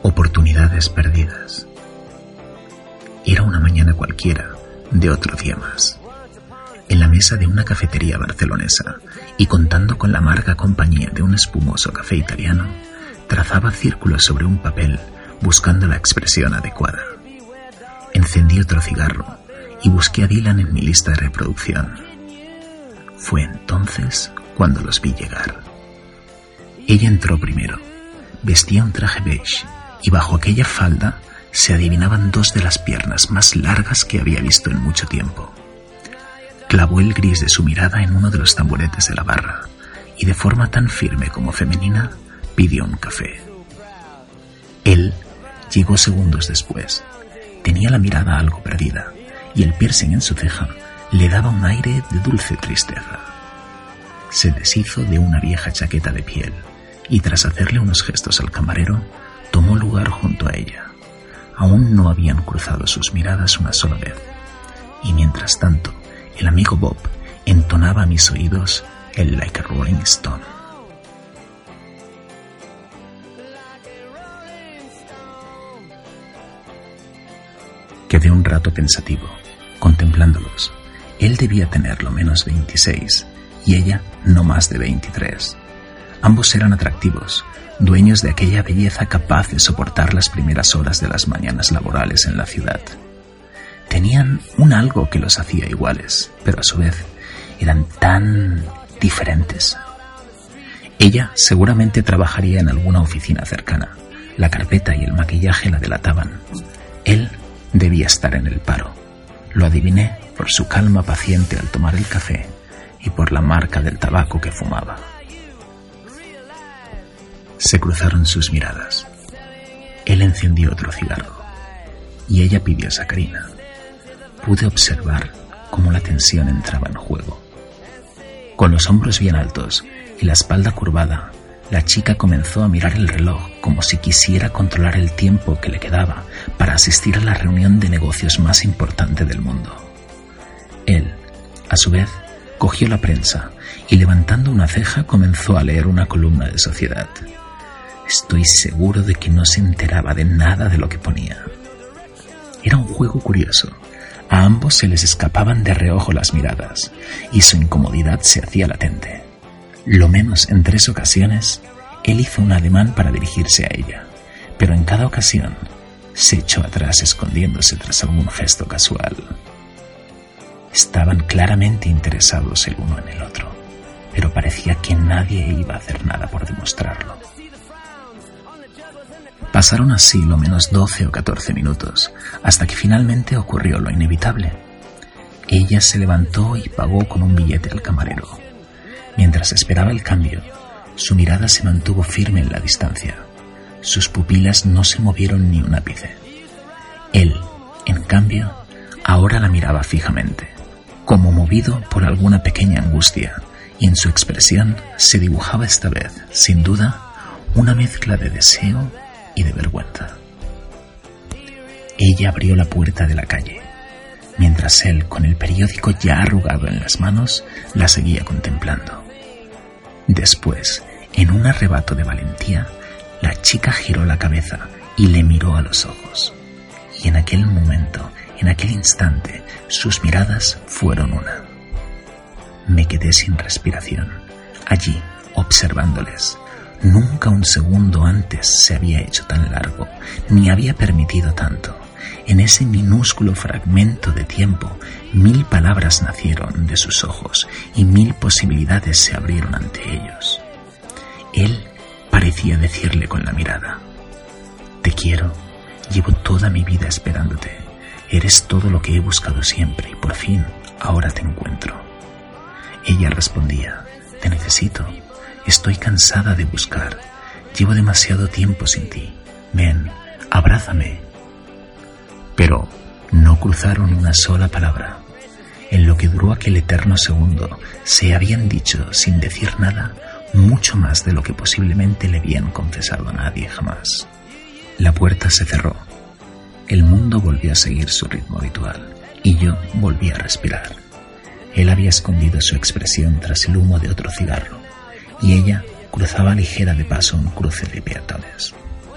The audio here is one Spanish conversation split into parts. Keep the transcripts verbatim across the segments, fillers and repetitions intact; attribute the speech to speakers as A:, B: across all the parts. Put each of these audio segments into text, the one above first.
A: Oportunidades perdidas. Era una mañana cualquiera de otro día más. En la mesa de una cafetería barcelonesa y contando con la amarga compañía de un espumoso café italiano, trazaba círculos sobre un papel buscando la expresión adecuada. Encendí otro cigarro y busqué a Dylan en mi lista de reproducción. Fue entonces cuando los vi llegar. Ella entró primero. Vestía un traje beige y bajo aquella falda se adivinaban dos de las piernas más largas que había visto en mucho tiempo. Clavó el gris de su mirada en uno de los tamboretes de la barra y de forma tan firme como femenina pidió un café. Él llegó segundos después. Tenía la mirada algo perdida y el piercing en su ceja le daba un aire de dulce tristeza. Se deshizo de una vieja chaqueta de piel y tras hacerle unos gestos al camarero, tomó lugar junto a ella. Aún no habían cruzado sus miradas una sola vez, y mientras tanto, el amigo Bob entonaba a mis oídos el Like a Rolling Stone. Quedé un rato pensativo, contemplándolos. Él debía tener lo menos veintiséis y ella no más de veintitrés. Ambos eran atractivos, dueños de aquella belleza capaz de soportar las primeras horas de las mañanas laborales en la ciudad. Tenían un algo que los hacía iguales, pero a su vez eran tan diferentes. Ella seguramente trabajaría en alguna oficina cercana. La carpeta y el maquillaje la delataban. Él debía estar en el paro. Lo adiviné por su calma paciente al tomar el café y por la marca del tabaco que fumaba. Se cruzaron sus miradas. Él encendió otro cigarro y ella pidió sacarina. Pude observar cómo la tensión entraba en juego. Con los hombros bien altos y la espalda curvada, la chica comenzó a mirar el reloj como si quisiera controlar el tiempo que le quedaba para asistir a la reunión de negocios más importante del mundo. Él, a su vez, cogió la prensa y levantando una ceja comenzó a leer una columna de Sociedad. Estoy seguro de que no se enteraba de nada de lo que ponía. Era un juego curioso. A ambos se les escapaban de reojo las miradas y su incomodidad se hacía latente. Lo menos en tres ocasiones, él hizo un ademán para dirigirse a ella, pero en cada ocasión se echó atrás escondiéndose tras algún gesto casual. Estaban claramente interesados el uno en el otro, pero parecía que nadie iba a hacer nada por demostrarlo. Pasaron así lo menos doce o catorce minutos, hasta que finalmente ocurrió lo inevitable. Ella se levantó y pagó con un billete al camarero. Mientras esperaba el cambio, su mirada se mantuvo firme en la distancia. Sus pupilas no se movieron ni un ápice. Él, en cambio, ahora la miraba fijamente, como movido por alguna pequeña angustia, y en su expresión se dibujaba esta vez, sin duda, una mezcla de deseo y de vergüenza. Ella abrió la puerta de la calle, mientras él, con el periódico ya arrugado en las manos, la seguía contemplando. Después, en un arrebato de valentía, la chica giró la cabeza y le miró a los ojos. Y en aquel momento, en aquel instante, sus miradas fueron una. Me quedé sin respiración, allí, observándoles. Nunca un segundo antes se había hecho tan largo, ni había permitido tanto. En ese minúsculo fragmento de tiempo, mil palabras nacieron de sus ojos y mil posibilidades se abrieron ante ellos. Él parecía decirle con la mirada: te quiero, llevo toda mi vida esperándote, eres todo lo que he buscado siempre y por fin ahora te encuentro. Ella respondía: te necesito. Estoy cansada de buscar. Llevo demasiado tiempo sin ti. Ven, abrázame. Pero no cruzaron una sola palabra. En lo que duró aquel eterno segundo, se habían dicho, sin decir nada, mucho más de lo que posiblemente le habían confesado a nadie jamás. La puerta se cerró. El mundo volvió a seguir su ritmo habitual, y yo volví a respirar. Él había escondido su expresión tras el humo de otro cigarro, y ella cruzaba ligera de paso un cruce de peatones.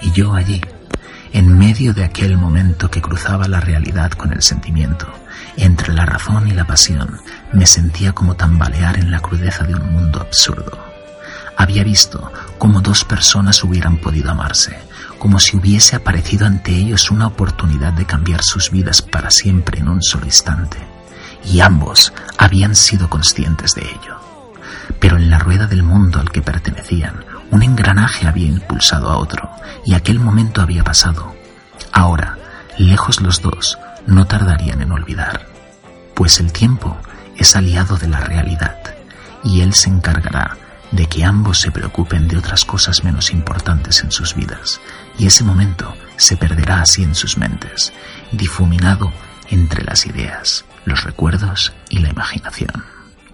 A: y yo allí, en medio de aquel momento que cruzaba la realidad con el sentimiento, entre la razón y la pasión, me sentía como tambalear en la crudeza de un mundo absurdo. Había visto cómo dos personas hubieran podido amarse, como si hubiese aparecido ante ellos una oportunidad de cambiar sus vidas para siempre en un solo instante, y ambos habían sido conscientes de ello. Pero en la rueda del mundo al que pertenecían, un engranaje había impulsado a otro, y aquel momento había pasado. Ahora, lejos los dos, no tardarían en olvidar, pues el tiempo es aliado de la realidad, y él se encargará de que ambos se preocupen de otras cosas menos importantes en sus vidas, y ese momento se perderá así en sus mentes, difuminado entre las ideas, los recuerdos y la imaginación.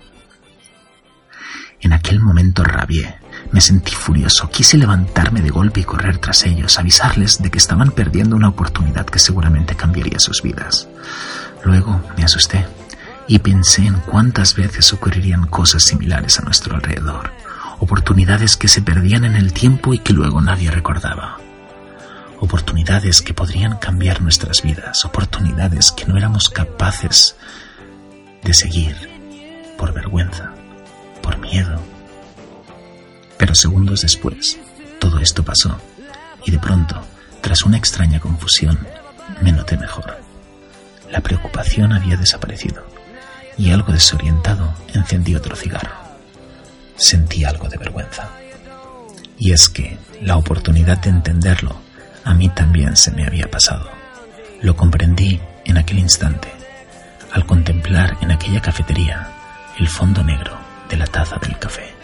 A: En aquel momento rabié, me sentí furioso, quise levantarme de golpe y correr tras ellos, avisarles de que estaban perdiendo una oportunidad que seguramente cambiaría sus vidas. Luego me asusté y pensé en cuántas veces ocurrirían cosas similares a nuestro alrededor, oportunidades que se perdían en el tiempo y que luego nadie recordaba. Oportunidades que podrían cambiar nuestras vidas, oportunidades que no éramos capaces de seguir por vergüenza, por miedo. Pero segundos después, todo esto pasó, y de pronto, tras una extraña confusión, me noté mejor. La preocupación había desaparecido, y algo desorientado encendí otro cigarro. Sentí algo de vergüenza. Y es que la oportunidad de entenderlo a mí también se me había pasado. Lo comprendí en aquel instante, al contemplar en aquella cafetería el fondo negro de la taza del café.